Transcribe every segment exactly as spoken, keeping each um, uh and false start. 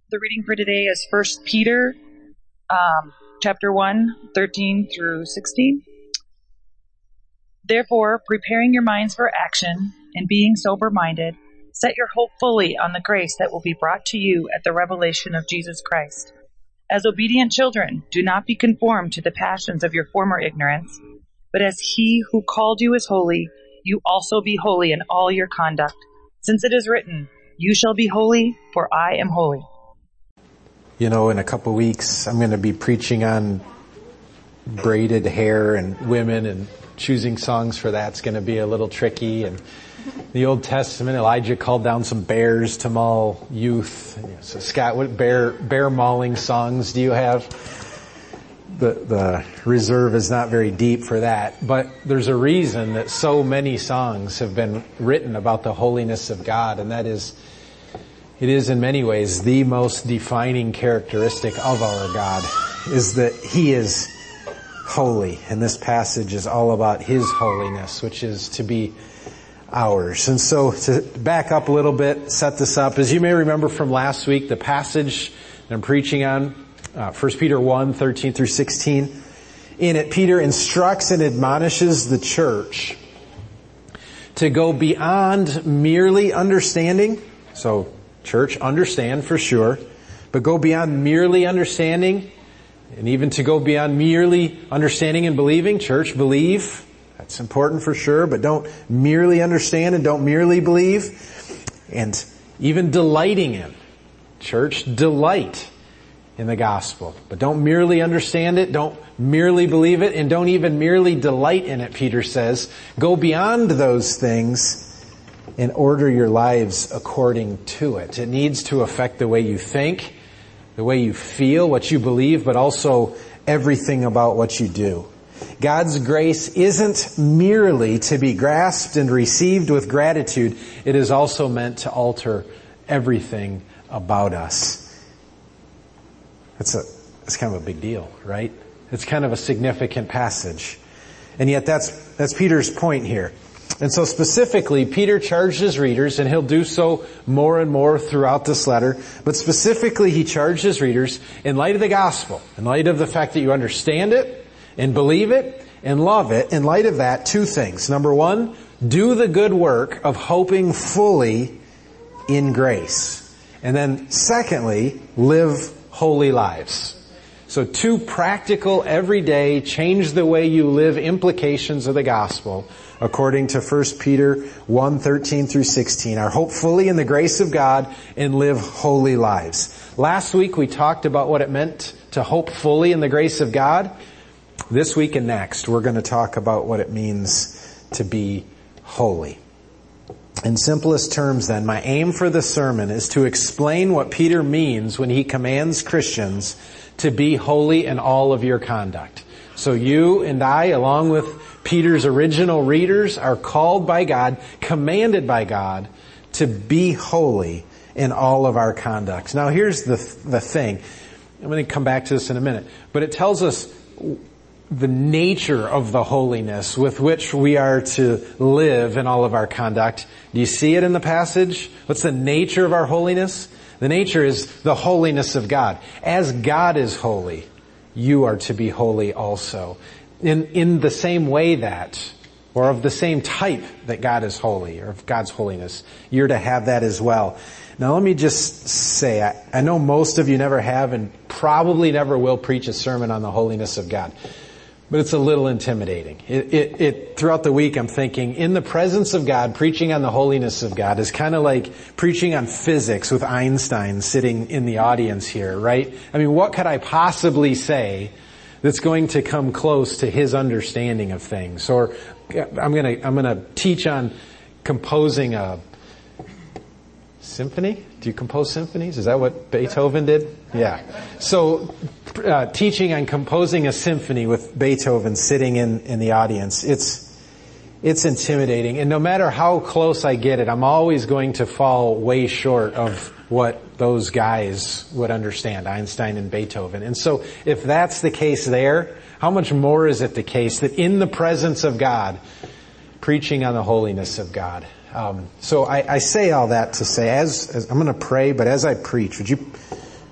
The reading for today is First Peter, um, chapter one, thirteen through sixteen. Therefore, preparing your minds for action and being sober-minded, set your hope fully on the grace that will be brought to you at the revelation of Jesus Christ. As obedient children, do not be conformed to the passions of your former ignorance, but as he who called you is holy, you also be holy in all your conduct, since it is written, "You shall be holy, for I am holy." You know, in a couple weeks, I'm going to be preaching on braided hair and women, and choosing songs for that's going to be a little tricky. And the Old Testament, Elijah called down some bears to maul youth. So Scott, what bear bear mauling songs do you have? The the reserve is not very deep for that, but there's a reason that so many songs have been written about the holiness of God, and that is, it is in many ways the most defining characteristic of our God, is that He is holy. And this passage is all about His holiness, which is to be ours. And so to back up a little bit, set this up, as you may remember from last week, the passage that I'm preaching on, uh, First Peter one, thirteen through sixteen. In it, Peter instructs and admonishes the church to go beyond merely understanding. So, church, understand for sure, but go beyond merely understanding, and even to go beyond merely understanding and believing. Church, believe. That's important for sure, but don't merely understand and don't merely believe. And even delighting in. Church, delight in the gospel. But don't merely understand it, don't merely believe it, and don't even merely delight in it, Peter says. Go beyond those things and order your lives according to it. It needs to affect the way you think, the way you feel, what you believe, but also everything about what you do. God's grace isn't merely to be grasped and received with gratitude. It is also meant to alter everything about us. It's a, it's kind of a big deal, right? It's kind of a significant passage. And yet that's, that's Peter's point here. And so specifically, Peter charged his readers, and he'll do so more and more throughout this letter, but specifically he charged his readers, in light of the gospel, in light of the fact that you understand it, and believe it, and love it, in light of that, two things. Number one, do the good work of hoping fully in grace. And then secondly, live holy lives. So two practical, everyday, change the way you live implications of the gospel, according to First Peter one, thirteen through sixteen, are hope fully in the grace of God and live holy lives. Last week we talked about what it meant to hope fully in the grace of God. This week and next we're going to talk about what it means to be holy. In simplest terms then, my aim for the sermon is to explain what Peter means when he commands Christians to be holy in all of your conduct. So you and I, along with Peter's original readers, are called by God, commanded by God, to be holy in all of our conduct. Now here's the the thing. I'm going to come back to this in a minute. But it tells us the nature of the holiness with which we are to live in all of our conduct. Do you see it in the passage? What's the nature of our holiness? The nature is the holiness of God. As God is holy, you are to be holy also. In, in the same way that, or of the same type that God is holy, or of God's holiness, you're to have that as well. Now let me just say, I, I know most of you never have and probably never will preach a sermon on the holiness of God. But it's a little intimidating. It, it, it, throughout the week I'm thinking, in the presence of God, preaching on the holiness of God is kind of like preaching on physics with Einstein sitting in the audience here, right? I mean, what could I possibly say that's going to come close to his understanding of things? Or I'm gonna, I'm gonna teach on composing a symphony. Do you compose symphonies? Is that what Beethoven did? Yeah. So, uh, teaching on composing a symphony with Beethoven sitting in, in the audience, it's, it's intimidating. And no matter how close I get it, I'm always going to fall way short of what those guys would understand, Einstein and Beethoven. And so, if that's the case there, how much more is it the case that in the presence of God, preaching on the holiness of God? Um, so I, I say all that to say, as, as I'm going to pray, but as I preach, would you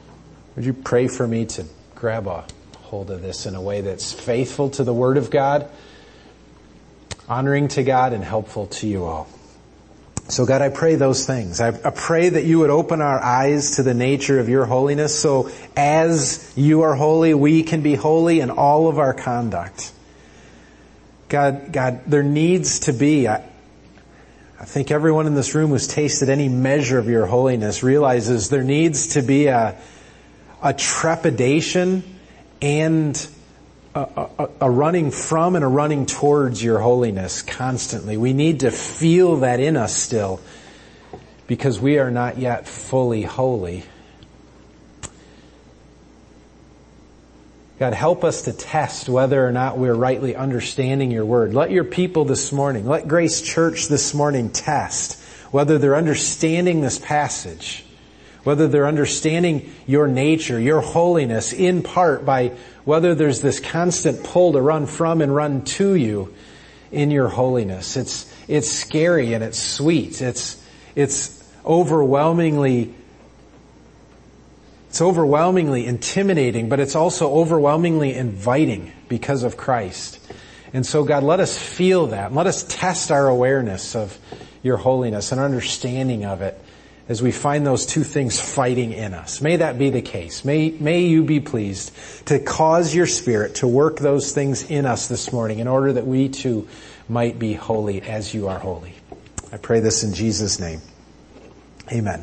Would you pray for me to grab a hold of this in a way that's faithful to the Word of God, honoring to God, and helpful to you all? So God, I pray those things. I, I pray that you would open our eyes to the nature of your holiness, so as you are holy, we can be holy in all of our conduct. God, God, there needs to be, I, I think everyone in this room who's tasted any measure of your holiness realizes there needs to be a, a trepidation and a, a, a running from and a running towards your holiness constantly. We need to feel that in us still, because we are not yet fully holy. God, help us to test whether or not we're rightly understanding your word. Let your people this morning, let Grace Church this morning test whether they're understanding this passage, whether they're understanding your nature, your holiness, in part by whether there's this constant pull to run from and run to you in your holiness. It's, it's scary and it's sweet. It's, it's overwhelmingly It's overwhelmingly intimidating, but it's also overwhelmingly inviting because of Christ. And so, God, let us feel that. Let us test our awareness of your holiness and understanding of it as we find those two things fighting in us. May that be the case. May, may you be pleased to cause your Spirit to work those things in us this morning in order that we too might be holy as you are holy. I pray this in Jesus' name. Amen.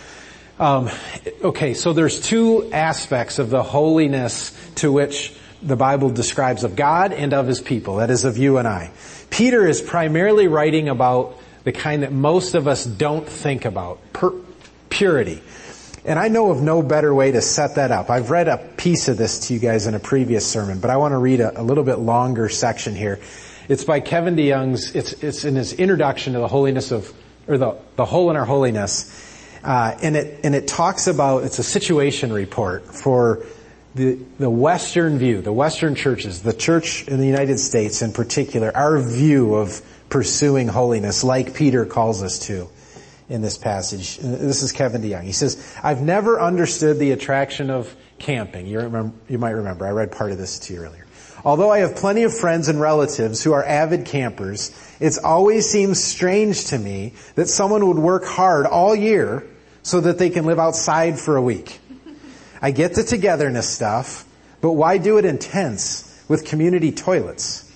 Um, okay, so there's two aspects of the holiness to which the Bible describes of God and of His people, that is of you and I. Peter is primarily writing about the kind that most of us don't think about, pur- purity. And I know of no better way to set that up. I've read a piece of this to you guys in a previous sermon, but I want to read a, a little bit longer section here. It's by Kevin DeYoung's, it's, it's in his introduction to the holiness of, or the, the hole in our holiness. Uh, and it, and it talks about, it's a situation report for the, the Western view, the Western churches, the church in the United States in particular, our view of pursuing holiness like Peter calls us to in this passage. This is Kevin DeYoung. He says, I've never understood the attraction of camping. You remember, you might remember, I read part of this to you earlier. Although I have plenty of friends and relatives who are avid campers, it's always seems strange to me that someone would work hard all year so that they can live outside for a week. I get the togetherness stuff, but why do it intense with community toilets?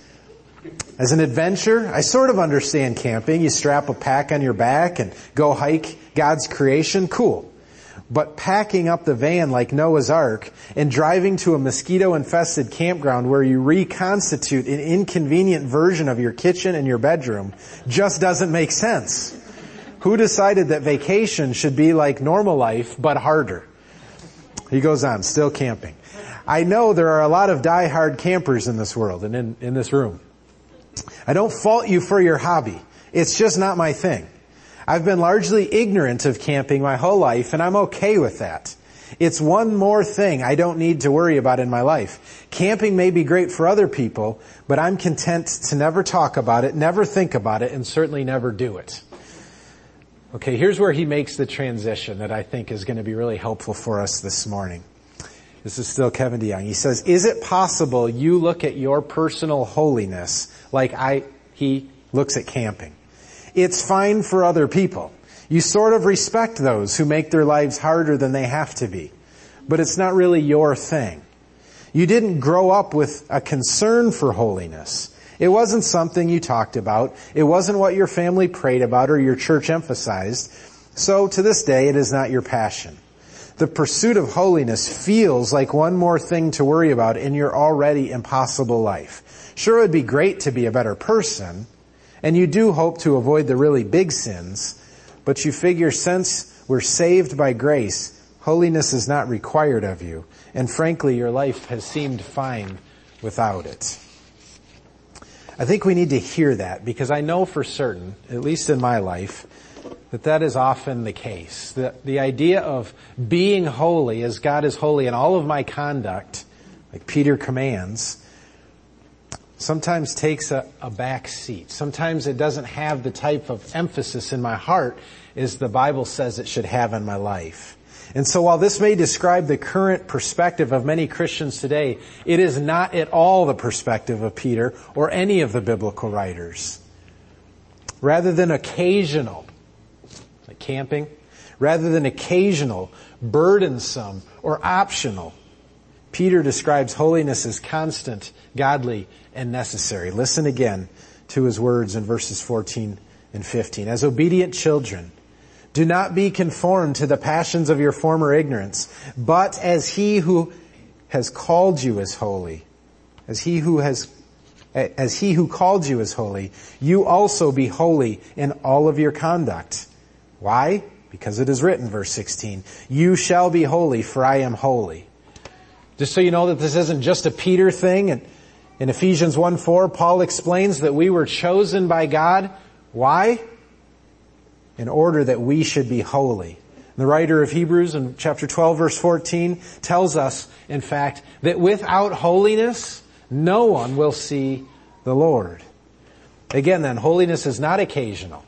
As an adventure, I sort of understand camping. You strap a pack on your back and go hike God's creation. Cool. But packing up the van like Noah's Ark and driving to a mosquito-infested campground where you reconstitute an inconvenient version of your kitchen and your bedroom just doesn't make sense. Who decided that vacation should be like normal life, but harder? He goes on, still camping. I know there are a lot of die-hard campers in this world and in, in this room. I don't fault you for your hobby. It's just not my thing. I've been largely ignorant of camping my whole life, and I'm okay with that. It's one more thing I don't need to worry about in my life. Camping may be great for other people, but I'm content to never talk about it, never think about it, and certainly never do it. Okay, here's where he makes the transition that I think is going to be really helpful for us this morning. This is still Kevin DeYoung. He says, is it possible you look at your personal holiness like I, he looks at camping? It's fine for other people. You sort of respect those who make their lives harder than they have to be. But it's not really your thing. You didn't grow up with a concern for holiness. It wasn't something you talked about. It wasn't what your family prayed about or your church emphasized. So to this day, it is not your passion. The pursuit of holiness feels like one more thing to worry about in your already impossible life. Sure, it would be great to be a better person, and you do hope to avoid the really big sins, but you figure since we're saved by grace, holiness is not required of you, and frankly, your life has seemed fine without it. I think we need to hear that, because I know for certain, at least in my life, that that is often the case. The, the idea of being holy as God is holy in all of my conduct, like Peter commands, sometimes takes a, a back seat. Sometimes it doesn't have the type of emphasis in my heart as the Bible says it should have in my life. And so while this may describe the current perspective of many Christians today, it is not at all the perspective of Peter or any of the biblical writers. Rather than occasional, like camping, rather than occasional, burdensome, or optional, Peter describes holiness as constant, godly, and necessary. Listen again to his words in verses fourteen and fifteen. As obedient children, do not be conformed to the passions of your former ignorance, but as he who has called you is holy, as he who has, as he who called you is holy, you also be holy in all of your conduct. Why? Because it is written, verse sixteen, you shall be holy, for I am holy. Just so you know that this isn't just a Peter thing, and in Ephesians one four, Paul explains that we were chosen by God. Why? In order that we should be holy. The writer of Hebrews in chapter twelve verse fourteen tells us, in fact, that without holiness, no one will see the Lord. Again then, holiness is not occasional.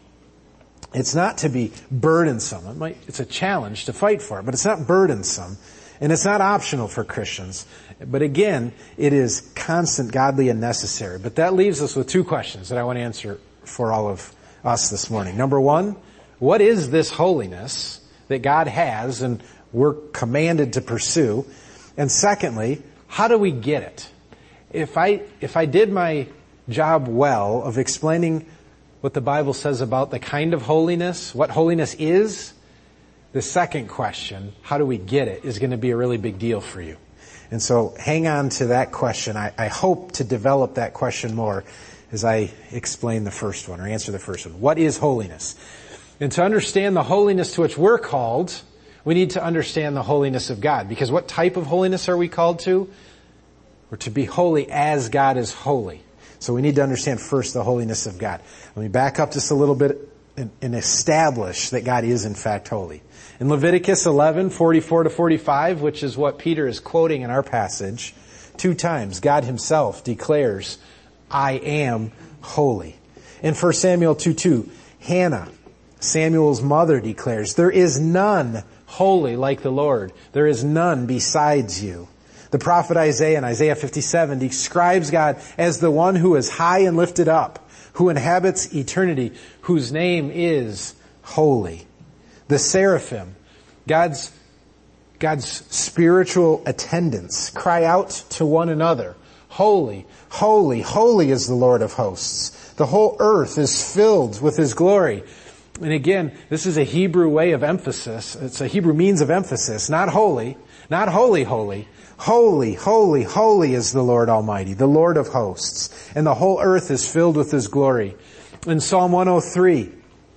It's not to be burdensome. It might, it's a challenge to fight for it, but it's not burdensome. And it's not optional for Christians. But again, it is constant, godly, and necessary. But that leaves us with two questions that I want to answer for all of us this morning. Number one, what is this holiness that God has and we're commanded to pursue? And secondly, how do we get it? If I, if I did my job well of explaining what the Bible says about the kind of holiness, what holiness is, the second question, how do we get it, is going to be a really big deal for you. And so hang on to that question. I, I hope to develop that question more as I explain the first one or answer the first one. What is holiness? And to understand the holiness to which we're called, we need to understand the holiness of God. Because what type of holiness are we called to? We're to be holy as God is holy. So we need to understand first the holiness of God. Let me back up just a little bit and, and establish that God is in fact holy. In Leviticus eleven, forty-four to forty-five, which is what Peter is quoting in our passage, two times God himself declares, I am holy. In First Samuel two two, Hannah, Samuel's mother, declares, there is none holy like the Lord. There is none besides you. The prophet Isaiah in Isaiah fifty-seven describes God as the one who is high and lifted up, who inhabits eternity, whose name is holy. The seraphim, God's, God's spiritual attendants, cry out to one another, holy, holy, holy is the Lord of hosts. The whole earth is filled with his glory. And again, this is a Hebrew way of emphasis. It's a Hebrew means of emphasis. Not holy, not holy, holy. Holy, holy, holy is the Lord Almighty, the Lord of hosts. And the whole earth is filled with his glory. In Psalm one oh three,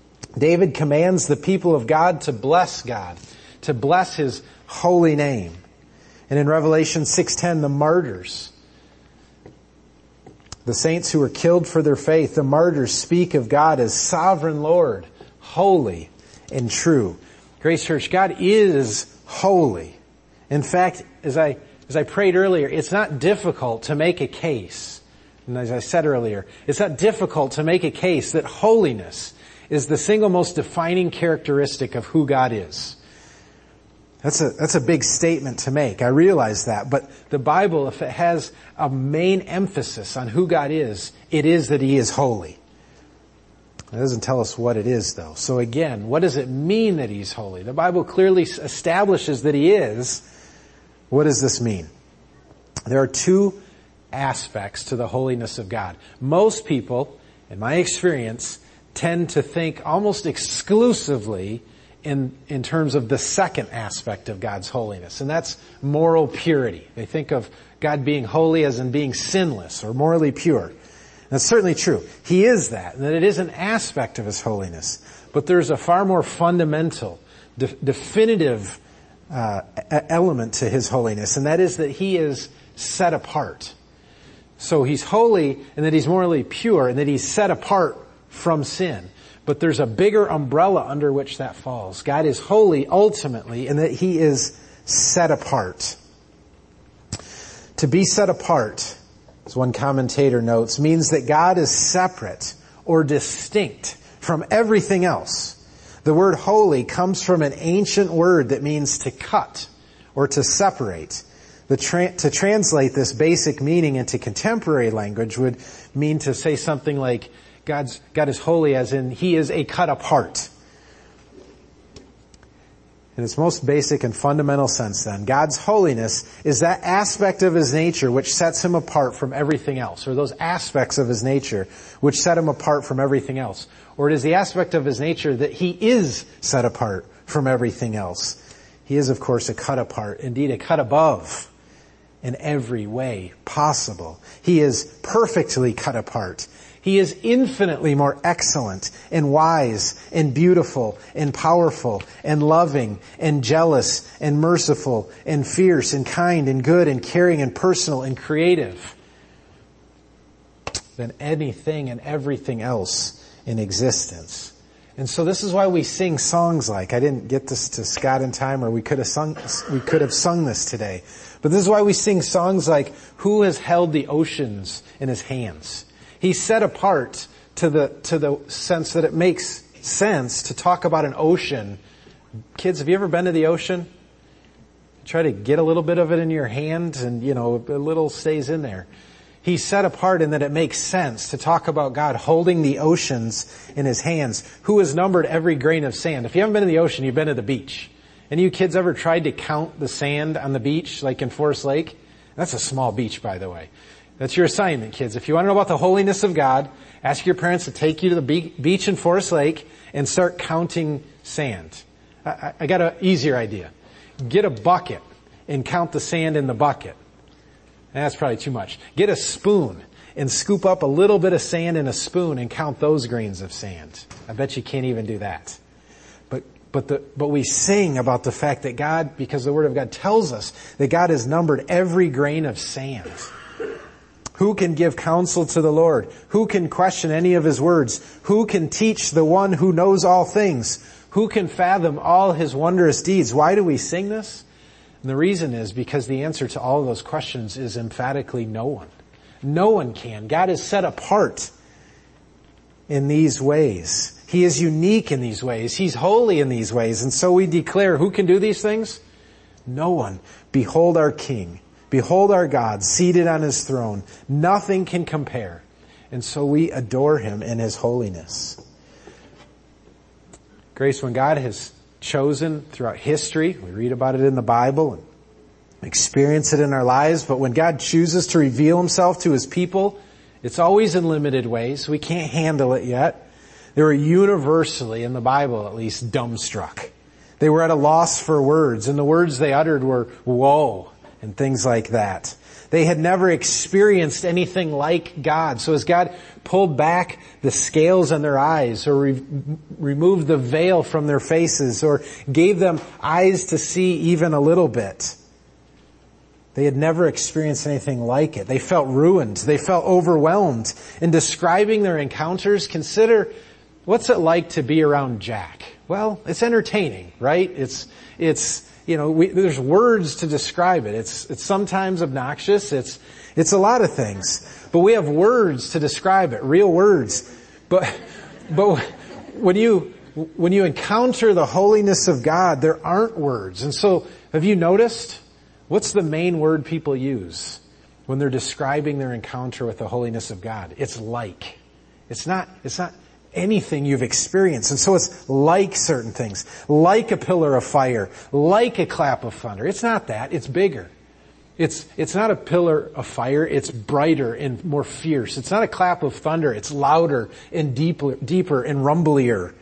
David commands the people of God to bless God, to bless his holy name. And in Revelation six ten, the martyrs, the saints who were killed for their faith, the martyrs speak of God as sovereign Lord, holy and true. Grace Church, God is holy. In fact, as I, as I prayed earlier, it's not difficult to make a case. And as I said earlier, it's not difficult to make a case that holiness is the single most defining characteristic of who God is. That's a, that's a big statement to make. I realize that. But the Bible, if it has a main emphasis on who God is, it is that he is holy. It doesn't tell us what it is, though. So again, what does it mean that he's holy? The Bible clearly establishes that he is. What does this mean? There are two aspects to the holiness of God. Most people, in my experience, tend to think almost exclusively in, in terms of the second aspect of God's holiness, and that's moral purity. They think of God being holy as in being sinless or morally pure. That's certainly true. He is that, and that it is an aspect of his holiness. But there's a far more fundamental, de- definitive uh, element to his holiness, and that is that he is set apart. So he's holy, and that he's morally pure, and that he's set apart from sin. But there's a bigger umbrella under which that falls. God is holy ultimately, and that he is set apart. To be set apart, as one commentator notes, means that God is separate or distinct from everything else. The word holy comes from an ancient word that means to cut or to separate. The tra- to translate this basic meaning into contemporary language would mean to say something like, God's, God is holy as in He is a cut apart. In its most basic and fundamental sense then, God's holiness is that aspect of His nature which sets Him apart from everything else, or those aspects of His nature which set Him apart from everything else. Or it is the aspect of His nature that He is set apart from everything else. He is, of course, a cut apart, indeed a cut above in every way possible. He is perfectly cut apart. He is infinitely more excellent and wise and beautiful and powerful and loving and jealous and merciful and fierce and kind and good and caring and personal and creative than anything and everything else in existence. And so this is why we sing songs like, I didn't get this to Scott in time, or we could have sung, we could have sung this today. But this is why we sing songs like, who has held the oceans in His hands? He's set apart to the, to the sense that it makes sense to talk about an ocean. Kids, have you ever been to the ocean? Try to get a little bit of it in your hand and, you know, a little stays in there. He's set apart in that it makes sense to talk about God holding the oceans in His hands. Who has numbered every grain of sand? If you haven't been to the ocean, you've been to the beach. Any of you kids ever tried to count the sand on the beach, like in Forest Lake? That's a small beach, by the way. That's your assignment, kids. If you want to know about the holiness of God, ask your parents to take you to the be- beach in Forest Lake and start counting sand. I, I got an easier idea. Get a bucket and count the sand in the bucket. That's probably too much. Get a spoon and scoop up a little bit of sand in a spoon and count those grains of sand. I bet you can't even do that. But but the but we sing about the fact that God, because the Word of God tells us that God has numbered every grain of sand. Who can give counsel to the Lord? Who can question any of His words? Who can teach the one who knows all things? Who can fathom all His wondrous deeds? Why do we sing this? And the reason is because the answer to all of those questions is emphatically no one. No one can. God is set apart in these ways. He is unique in these ways. He's holy in these ways. And so we declare, who can do these things? No one. Behold our King. Behold our God seated on His throne. Nothing can compare. And so we adore Him in His holiness. Grace, when God has chosen throughout history, we read about it in the Bible and experience it in our lives, but when God chooses to reveal Himself to His people, it's always in limited ways. We can't handle it yet. They were universally, in the Bible at least, dumbstruck. They were at a loss for words, and the words they uttered were, woe, and things like that. They had never experienced anything like God. So as God pulled back the scales on their eyes, or re- removed the veil from their faces, or gave them eyes to see even a little bit, they had never experienced anything like it. They felt ruined. They felt overwhelmed. In describing their encounters, consider, what's it like to be around Jack? Well, it's entertaining, right? It's, it's, You know, we, there's words to describe it. It's, it's sometimes obnoxious. It's, it's a lot of things. But we have words to describe it, real words. But, but when you, when you encounter the holiness of God, there aren't words. And so, have you noticed? What's the main word people use when they're describing their encounter with the holiness of God? It's like. It's not, it's not anything you've experienced. And so it's like certain things, like a pillar of fire, like a clap of thunder. It's not that. It's bigger. It's, it's not a pillar of fire. It's brighter and more fierce. It's not a clap of thunder. It's louder and deeper, deeper and rumblier.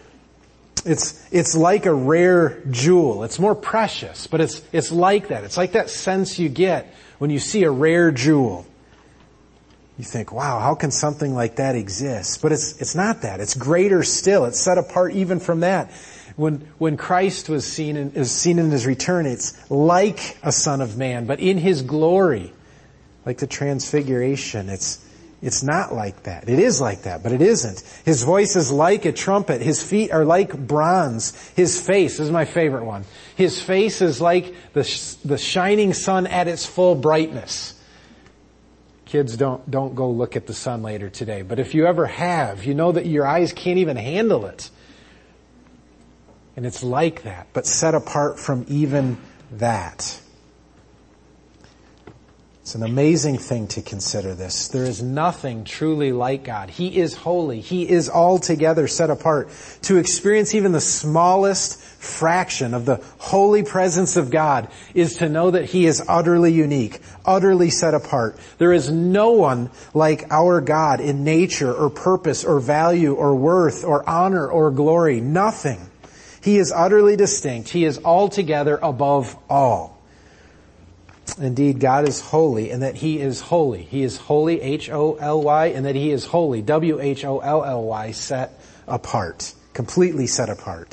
It's, it's like a rare jewel. It's more precious, but it's, it's like that. It's like that sense you get when you see a rare jewel. You think, wow, how can something like that exist? But it's, it's not that. It's greater still. It's set apart even from that. When, when Christ was seen in, is seen in His return, it's like a Son of Man, but in His glory, like the transfiguration. It's, it's not like that. It is like that, but it isn't. His voice is like a trumpet. His feet are like bronze. His face, this is my favorite one. His face is like the, the shining sun at its full brightness. Kids, don't, don't go look at the sun later today. But if you ever have, you know that your eyes can't even handle it. And it's like that, but set apart from even that. It's an amazing thing to consider this. There is nothing truly like God. He is holy. He is altogether set apart. To experience even the smallest fraction of the holy presence of God is to know that He is utterly unique, utterly set apart. There is no one like our God in nature or purpose or value or worth or honor or glory. Nothing. He is utterly distinct. He is altogether above all. Indeed, God is holy, and that He is holy. He is holy, H O L Y, and that He is holy, W H O L L Y, set apart. Completely set apart.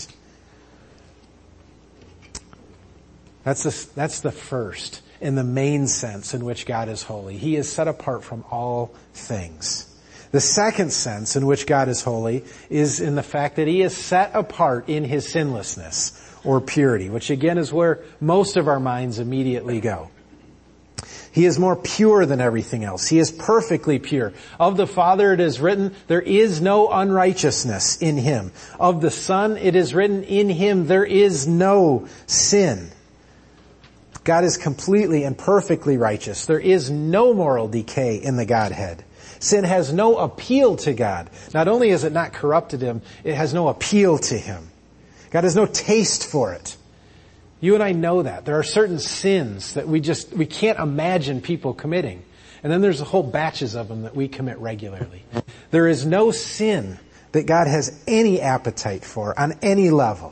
That's the, that's the first and the main sense in which God is holy. He is set apart from all things. The second sense in which God is holy is in the fact that He is set apart in His sinlessness or purity, which again is where most of our minds immediately go. He is more pure than everything else. He is perfectly pure. Of the Father it is written, there is no unrighteousness in Him. Of the Son it is written, in Him there is no sin. God is completely and perfectly righteous. There is no moral decay in the Godhead. Sin has no appeal to God. Not only has it not corrupted Him, it has no appeal to Him. God has no taste for it. You and I know that. There are certain sins that we just, we can't imagine people committing. And then there's a whole batches of them that we commit regularly. There is no sin that God has any appetite for on any level.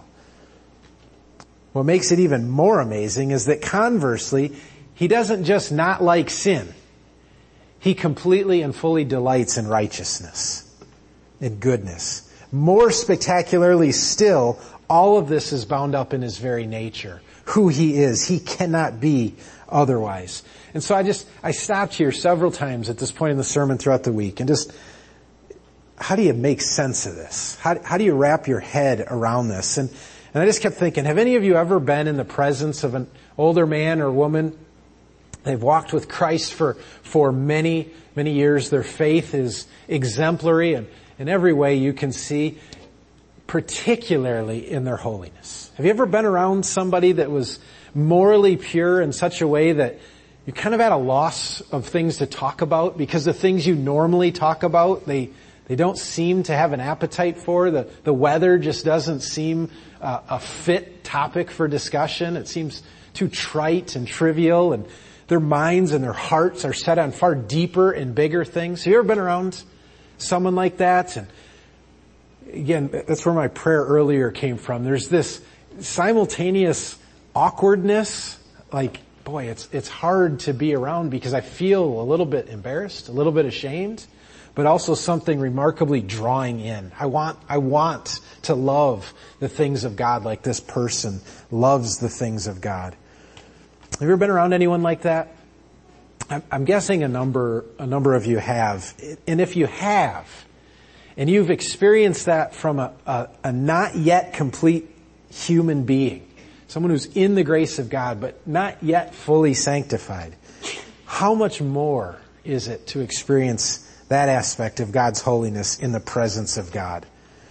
What makes it even more amazing is that conversely, He doesn't just not like sin. He completely and fully delights in righteousness, in goodness. More spectacularly still, all of this is bound up in His very nature. Who He is. He cannot be otherwise. And so I just, I stopped here several times at this point in the sermon throughout the week and just, how do you make sense of this? How, how do you wrap your head around this? And, and I just kept thinking, have any of you ever been in the presence of an older man or woman? They've walked with Christ for, for many, many years. Their faith is exemplary and in every way you can see, particularly in their holiness. Have you ever been around somebody that was morally pure in such a way that you're kind of at a loss of things to talk about because the things you normally talk about, they they don't seem to have an appetite for. The, the weather just doesn't seem uh, a fit topic for discussion. It seems too trite and trivial, and their minds and their hearts are set on far deeper and bigger things. Have you ever been around someone like that? And again, that's where my prayer earlier came from. There's this simultaneous awkwardness, like, boy, it's it's hard to be around because I feel a little bit embarrassed, a little bit ashamed, but also something remarkably drawing in. I want I want to love the things of God like this person loves the things of God. Have you ever been around anyone like that? I'm, I'm guessing a number a number of you have. And if you have, and you've experienced that from a, a, a not yet complete human being, someone who's in the grace of God but not yet fully sanctified, how much more is it to experience that aspect of God's holiness in the presence of God?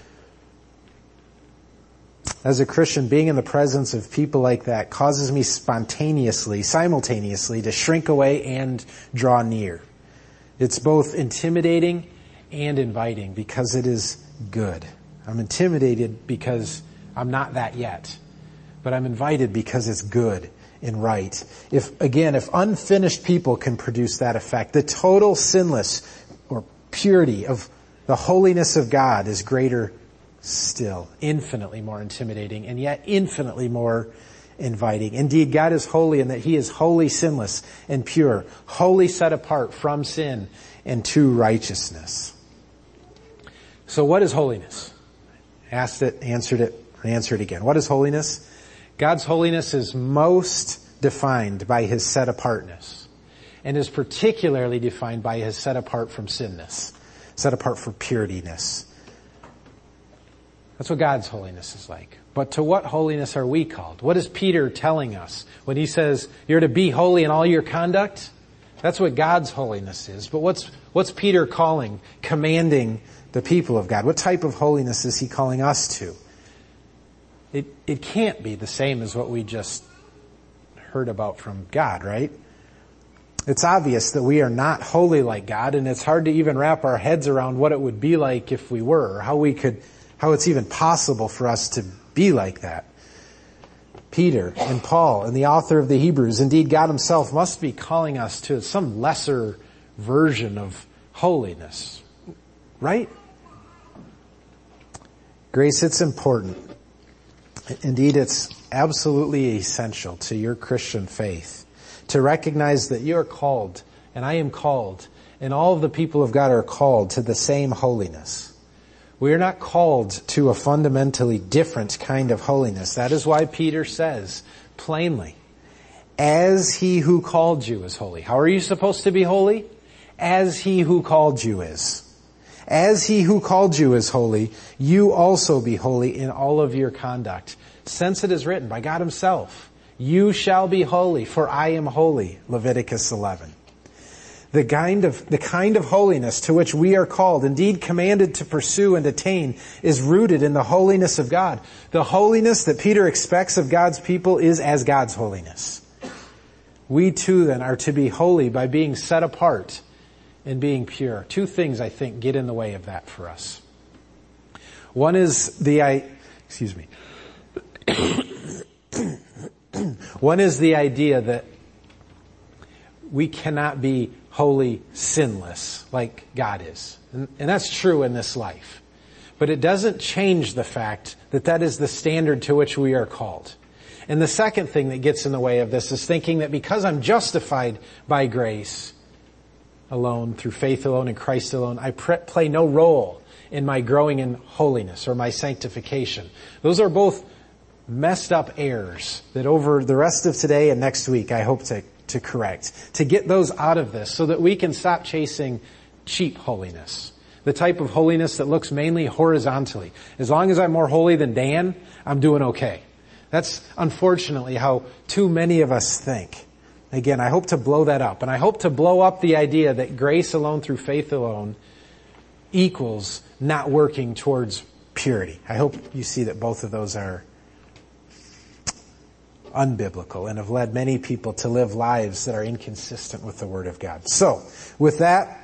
As a Christian, being in the presence of people like that causes me spontaneously, simultaneously, to shrink away and draw near. It's both intimidating and inviting because it is good. I'm intimidated because I'm not that yet, but I'm invited because it's good and right. If, again, if unfinished people can produce that effect, the total sinless or purity of the holiness of God is greater still, infinitely more intimidating, and yet infinitely more inviting. Indeed, God is holy in that He is wholly sinless and pure, wholly set apart from sin and to righteousness. So what is holiness? Asked it, answered it, and answered again. What is holiness? God's holiness is most defined by His set apartness, and is particularly defined by His set apart from sinness, set apart for purityness. That's what God's holiness is like. But to what holiness are we called? What is Peter telling us when he says you're to be holy in all your conduct? That's what God's holiness is. But what's what's Peter calling, commanding the people of God? What type of holiness is he calling us to? it, it can't be the same as what we just heard about from God, right? It's obvious that we are not holy like God, and it's hard to even wrap our heads around what it would be like if we were, or how we could, how it's even possible for us to be like that. Peter and Paul and the author of the Hebrews, indeed God himself, must be calling us to some lesser version of holiness, right? Grace, it's important. Indeed, it's absolutely essential to your Christian faith to recognize that you are called, and I am called, and all of the people of God are called to the same holiness. We are not called to a fundamentally different kind of holiness. That is why Peter says plainly, as he who called you is holy. How are you supposed to be holy? As he who called you is. As he who called you is holy, you also be holy in all of your conduct. Since it is written by God himself, you shall be holy, for I am holy. Leviticus eleven. The kind of, the kind of holiness to which we are called, indeed commanded to pursue and attain, is rooted in the holiness of God. The holiness that Peter expects of God's people is as God's holiness. We too then are to be holy by being set apart and being pure. Two things, I think, get in the way of that for us. One is the, I, excuse me. One is the idea that we cannot be holy, sinless, like God is. And, and that's true in this life. But it doesn't change the fact that that is the standard to which we are called. And the second thing that gets in the way of this is thinking that because I'm justified by grace alone, through faith alone, in Christ alone, I pre- play no role in my growing in holiness or my sanctification. Those are both messed up errors that over the rest of today and next week I hope to to correct, to get those out of this so that we can stop chasing cheap holiness. The type of holiness that looks mainly horizontally. As long as I'm more holy than Dan, I'm doing okay. That's unfortunately how too many of us think. Again, I hope to blow that up. And I hope to blow up the idea that grace alone through faith alone equals not working towards purity. I hope you see that both of those are unbiblical and have led many people to live lives that are inconsistent with the Word of God. So, with that,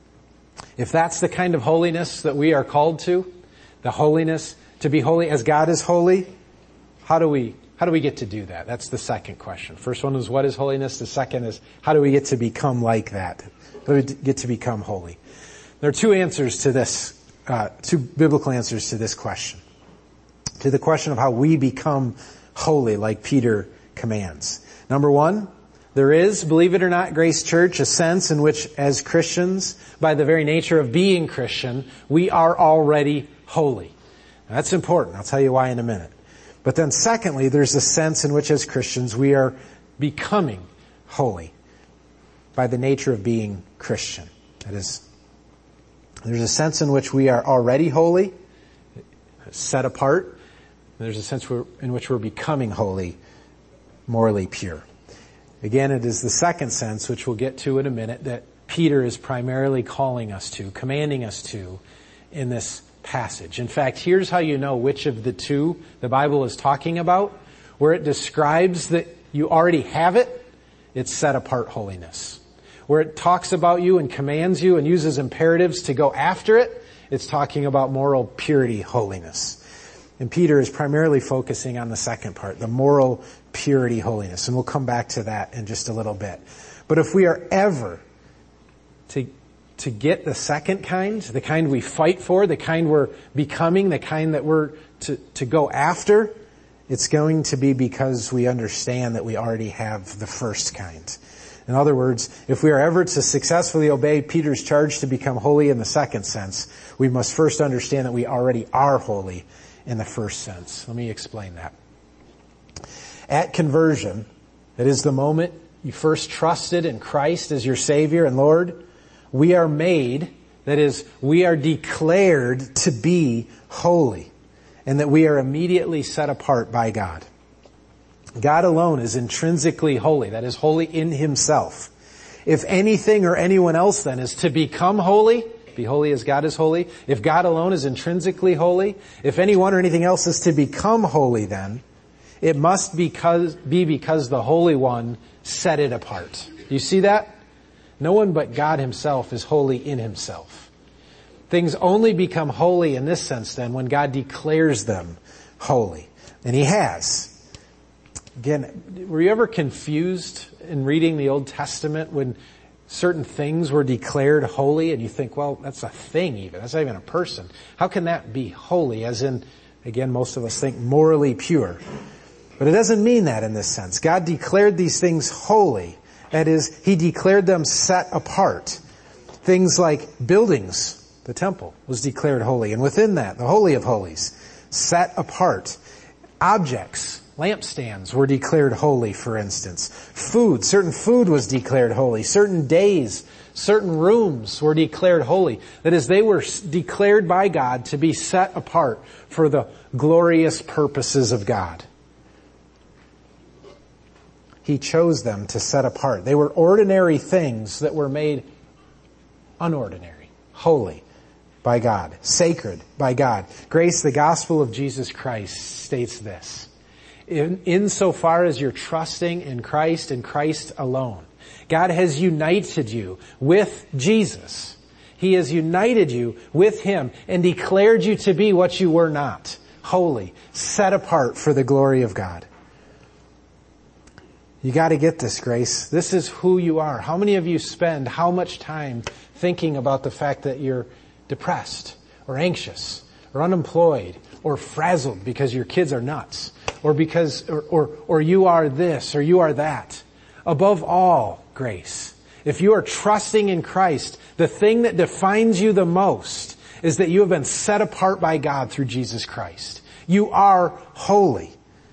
if that's the kind of holiness that we are called to, the holiness to be holy as God is holy, how do we how do we get to do that? That's the second question. First one is what is holiness? The second is how do we get to become like that? How do we get to become holy? There are two answers to this, uh, two biblical answers to this question. To the question of how we become holy like Peter commands. Number one, there is, believe it or not, Grace Church, a sense in which as Christians, by the very nature of being Christian, we are already holy. Now, that's important. I'll tell you why in a minute. But then secondly, there's a sense in which as Christians we are becoming holy by the nature of being Christian. That is, there's a sense in which we are already holy, set apart. There's a sense in which we're becoming holy, morally pure. Again, it is the second sense, which we'll get to in a minute, that Peter is primarily calling us to, commanding us to in this passage. In fact, here's how you know which of the two the Bible is talking about. Where it describes that you already have it, it's set apart holiness. Where it talks about you and commands you and uses imperatives to go after it, it's talking about moral purity, holiness. And Peter is primarily focusing on the second part, the moral purity, holiness. And we'll come back to that in just a little bit. But if we are ever to, to get the second kind, the kind we fight for, the kind we're becoming, the kind that we're to, to go after, it's going to be because we understand that we already have the first kind. In other words, if we are ever to successfully obey Peter's charge to become holy in the second sense, we must first understand that we already are holy in the first sense. Let me explain that. At conversion, that is the moment you first trusted in Christ as your Savior and Lord, we are made, that is, we are declared to be holy, and that we are immediately set apart by God. God alone is intrinsically holy, that is, holy in Himself. If anything or anyone else then is to become holy, Be holy as God is holy. If God alone is intrinsically holy, if anyone or anything else is to become holy then, it must because, be because the Holy One set it apart. Do you see that? No one but God himself is holy in himself. Things only become holy in this sense then when God declares them holy. And he has. Again, were you ever confused in reading the Old Testament when certain things were declared holy and you think, well, that's a thing even. That's not even a person. How can that be holy? As in, again, most of us think morally pure. But it doesn't mean that in this sense. God declared these things holy. That is, he declared them set apart. Things like buildings, the temple, was declared holy. And within that, the Holy of Holies, set apart. Objects, lampstands, were declared holy, for instance. Food, certain food was declared holy. Certain days, certain rooms were declared holy. That is, they were declared by God to be set apart for the glorious purposes of God. He chose them to set apart. They were ordinary things that were made unordinary, holy by God, sacred by God. Grace, the gospel of Jesus Christ, states this. In, insofar as you're trusting in Christ and Christ alone, God has united you with Jesus. He has united you with him and declared you to be what you were not, holy, set apart for the glory of God. You got to get this, Grace. This is who you are. How many of you spend how much time thinking about the fact that you're depressed or anxious or unemployed or frazzled because your kids are nuts or because or, or or you are this or you are that? Above all, Grace, if you are trusting in Christ, the thing that defines you the most is that you have been set apart by God through Jesus Christ. You are holy.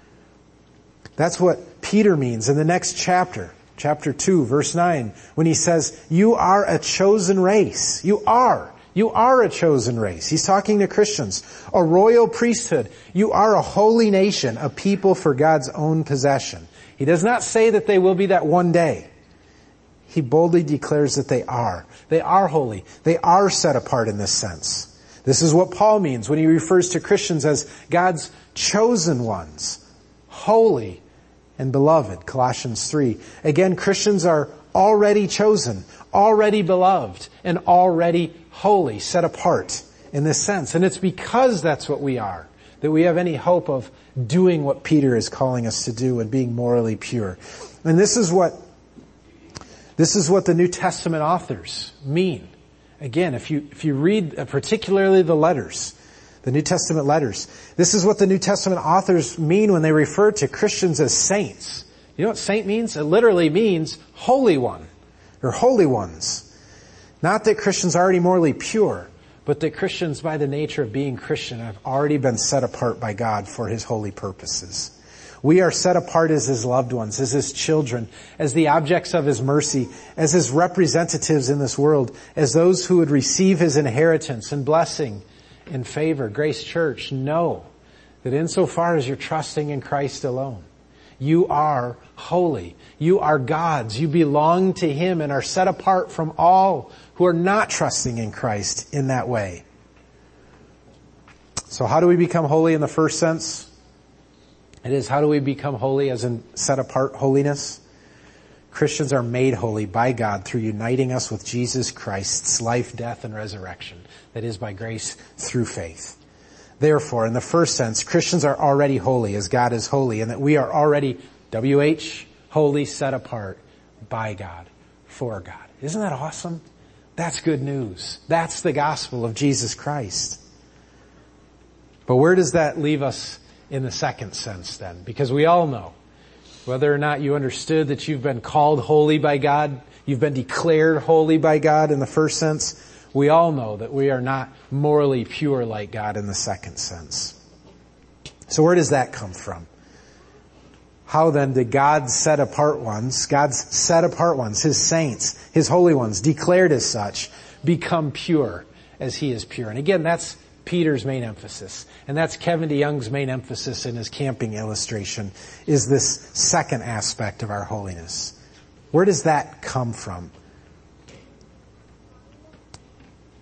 That's what Peter means in the next chapter, chapter two, verse nine, when he says, you are a chosen race. You are. You are a chosen race. He's talking to Christians. A royal priesthood. You are a holy nation, a people for God's own possession. He does not say that they will be that one day. He boldly declares that they are. They are holy. They are set apart in this sense. This is what Paul means when he refers to Christians as God's chosen ones, holy and beloved, Colossians three. Again, Christians are already chosen, already beloved, and already holy, set apart in this sense. And it's because that's what we are that we have any hope of doing what Peter is calling us to do and being morally pure. And this is what this is what the New Testament authors mean. Again, if you if you read particularly the letters, the New Testament letters, this is what the New Testament authors mean when they refer to Christians as saints. You know what saint means? It literally means holy one, or holy ones. Not that Christians are already morally pure, but that Christians, by the nature of being Christian, have already been set apart by God for his holy purposes. We are set apart as his loved ones, as his children, as the objects of his mercy, as his representatives in this world, as those who would receive his inheritance and blessing and favor. Grace Church, know that insofar as you're trusting in Christ alone, you are holy. You are God's. You belong to him and are set apart from all who are not trusting in Christ in that way. So how do we become holy in the first sense? It is, how do we become holy as in set apart holiness? Christians are made holy by God through uniting us with Jesus Christ's life, death, and resurrection. That is by grace through faith. Therefore, in the first sense, Christians are already holy as God is holy, and that we are already, W H, holy, set apart by God, for God. Isn't that awesome? That's good news. That's the gospel of Jesus Christ. But where does that leave us in the second sense then? Because we all know, whether or not you understood that you've been called holy by God, you've been declared holy by God in the first sense, we all know that we are not morally pure like God in the second sense. So where does that come from? How then did God's set apart ones, God's set apart ones, his saints, his holy ones, declared as such, become pure as he is pure? And again, that's Peter's main emphasis. And that's Kevin DeYoung's main emphasis in his camping illustration, is this second aspect of our holiness. Where does that come from?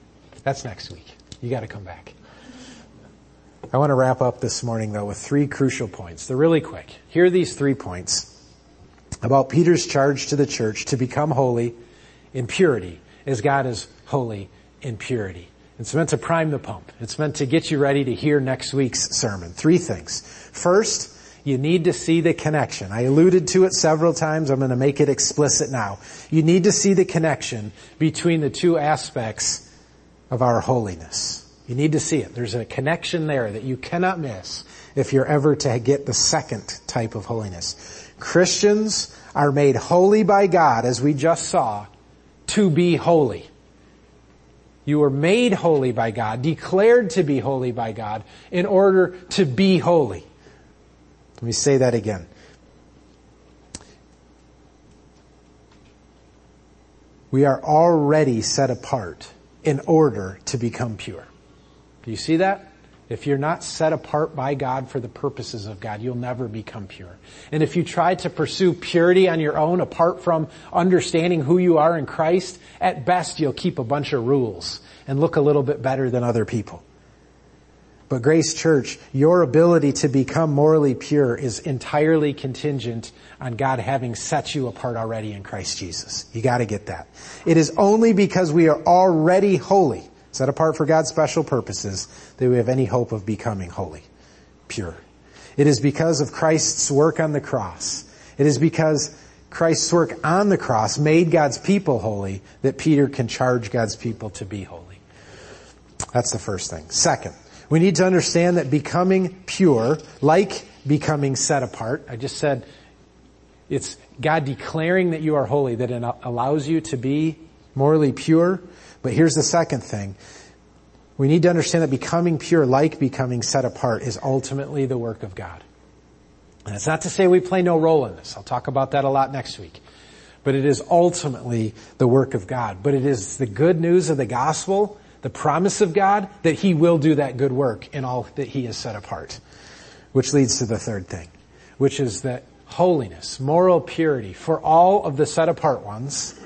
That's next week. You got to come back. I want to wrap up this morning, though, with three crucial points. They're really quick. Here are these three points about Peter's charge to the church to become holy in purity, as God is holy in purity. It's meant to prime the pump. It's meant to get you ready to hear next week's sermon. Three things. First, you need to see the connection. I alluded to it several times. I'm going to make it explicit now. You need to see the connection between the two aspects of our holiness. You need to see it. There's a connection there that you cannot miss if you're ever to get the second type of holiness. Christians are made holy by God, as we just saw, to be holy. You were made holy by God, declared to be holy by God, in order to be holy. Let me say that again. We are already set apart in order to become pure. Do you see that? If you're not set apart by God for the purposes of God, you'll never become pure. And if you try to pursue purity on your own, apart from understanding who you are in Christ, at best you'll keep a bunch of rules and look a little bit better than other people. But Grace Church, your ability to become morally pure is entirely contingent on God having set you apart already in Christ Jesus. You got to get that. It is only because we are already holy, set apart for God's special purposes, that we have any hope of becoming holy, pure. It is because of Christ's work on the cross. It is because Christ's work on the cross made God's people holy that Peter can charge God's people to be holy. That's the first thing. Second, we need to understand that becoming pure, like becoming set apart, I just said it's God declaring that you are holy that it allows you to be morally pure. But here's the second thing. We need to understand that becoming pure, like becoming set apart, is ultimately the work of God. And it's not to say we play no role in this. I'll talk about that a lot next week. But it is ultimately the work of God. But it is the good news of the gospel, the promise of God, that He will do that good work in all that He has set apart. Which leads to the third thing, which is that holiness, moral purity, for all of the set apart ones,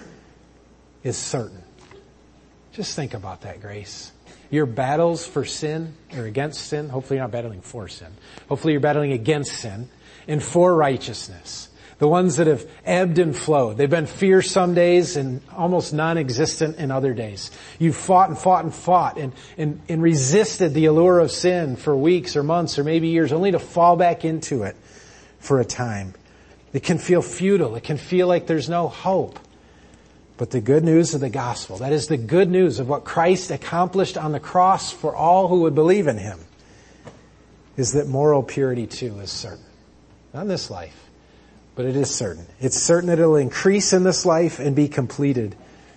is certain. Just think about that, Grace. Your battles for sin or against sin, hopefully you're not battling for sin. Hopefully you're battling against sin and for righteousness. The ones that have ebbed and flowed. They've been fierce some days and almost non-existent in other days. You've fought and fought and fought and, and, and resisted the allure of sin for weeks or months or maybe years, only to fall back into it for a time. It can feel futile. It can feel like there's no hope. But the good news of the gospel, that is the good news of what Christ accomplished on the cross for all who would believe in Him, is that moral purity too is certain. Not in this life, but it is certain. It's certain that it will increase in this life and be completed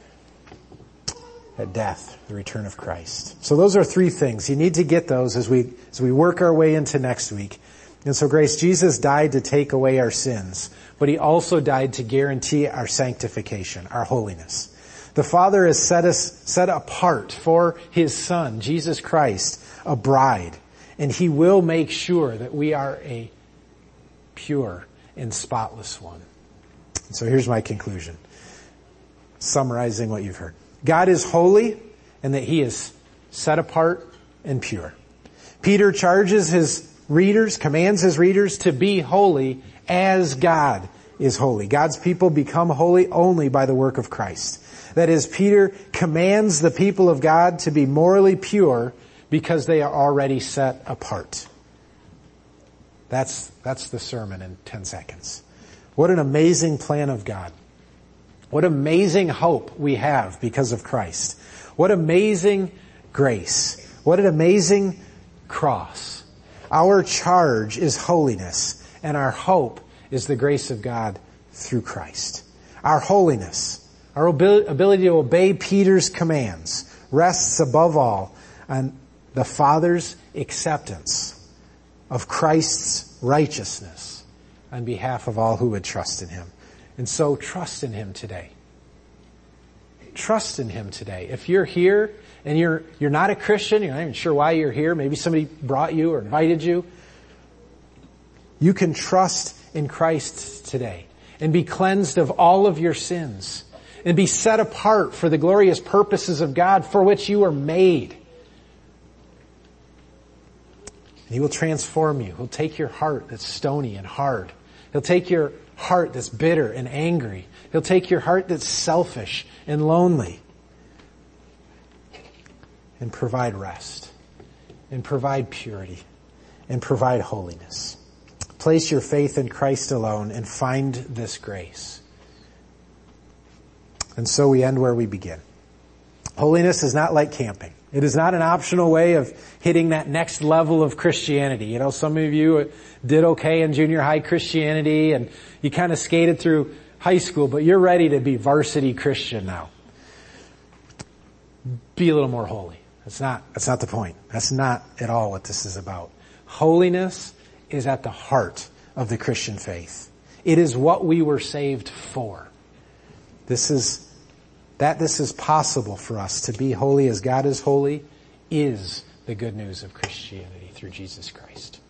at death, the return of Christ. So those are three things. You need to get those as we as we work our way into next week. And so, Grace, Jesus died to take away our sins, but He also died to guarantee our sanctification, our holiness. The Father has set us set apart for His Son, Jesus Christ, a bride, and He will make sure that we are a pure and spotless one. So here's my conclusion, summarizing what you've heard. God is holy and that He is set apart and pure. Peter charges his readers, commands his readers to be holy as God is holy. God's people become holy only by the work of Christ. That is, Peter commands the people of God to be morally pure because they are already set apart. That's, that's the sermon in ten seconds. What an amazing plan of God. What amazing hope we have because of Christ. What amazing grace. What an amazing cross. Our charge is holiness, and our hope is the grace of God through Christ. Our holiness, our ability to obey Peter's commands, rests above all on the Father's acceptance of Christ's righteousness on behalf of all who would trust in Him. And so trust in Him today. Trust in Him today. If you're here and you're you're not a Christian, you're not even sure why you're here, maybe somebody brought you or invited you, you can trust in Christ today and be cleansed of all of your sins and be set apart for the glorious purposes of God for which you were made. And He will transform you. He'll take your heart that's stony and hard. He'll take your heart that's bitter and angry. He'll take your heart that's selfish and lonely and provide rest and provide purity and provide holiness. Place your faith in Christ alone and find this grace. And so we end where we begin. Holiness is not like camping. It is not an optional way of hitting that next level of Christianity. You know, some of you did okay in junior high Christianity and you kind of skated through high school, but you're ready to be varsity Christian now. Be a little more holy. That's not, that's not the point. That's not at all what this is about. Holiness is at the heart of the Christian faith. It is what we were saved for. This is, that this is possible for us to be holy as God is holy is the good news of Christianity through Jesus Christ.